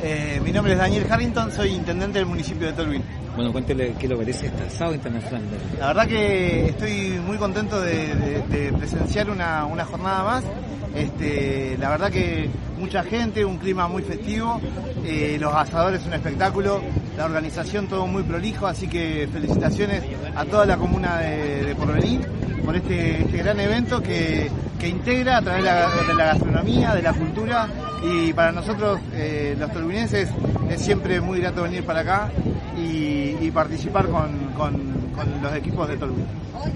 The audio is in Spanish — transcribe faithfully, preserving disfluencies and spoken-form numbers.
Eh, mi nombre es Daniel Harrington, soy intendente del municipio de Tolwyn. Bueno, cuéntele qué le parece este asado internacional. La verdad que estoy muy contento de, de, de presenciar una, una jornada más. Este, la verdad que mucha gente, un clima muy festivo, eh, los asadores un espectáculo, la organización todo muy prolijo, así que felicitaciones a toda la comuna de, de Porvenir por este, este gran evento que, que integra a través de la, de la gastronomía, de la cultura, y para nosotros eh, los tolwinenses es siempre muy grato venir para acá y, y participar con, con, con los equipos de Tolwyn.